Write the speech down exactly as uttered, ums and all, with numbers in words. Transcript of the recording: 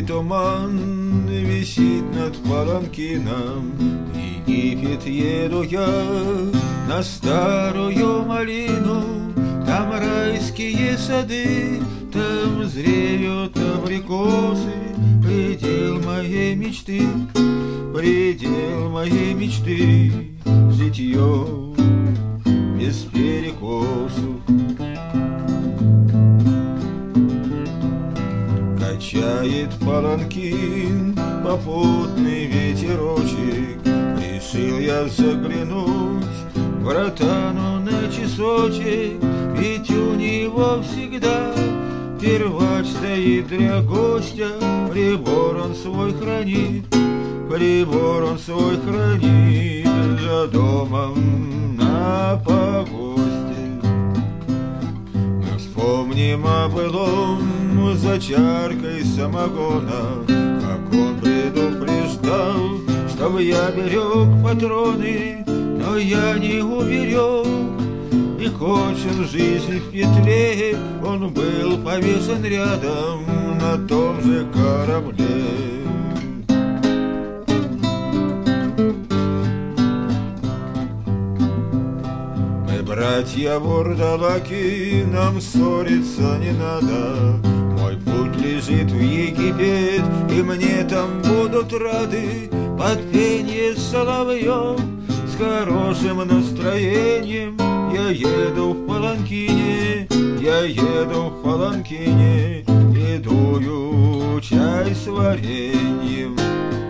туман висит над Паланкином, в Египет еду я на старую малину. Там райские сады, там зреют абрикосы, предел моей мечты, предел моей мечты, житье без перекосов. Качает паланкин попутный ветерочек, решил я заглянуть братану на часочек, ведь у него всегда первач стоит для гостя, прибор он свой хранит, прибор он свой хранит за домом на погосте. Мы вспомним о былом за чаркой самогона, как он предупреждал, чтобы я берег патроны, но я не уберег, и кончил жизнь в петле. Он был повешен рядом на том же корабле. Мы братья вурдалаки, нам ссориться не надо. Мой путь лежит в Египет, и мне там будут рады под пение соловьев. С хорошим настроением я еду в паланкине, я еду в паланкине и дую чай с вареньем.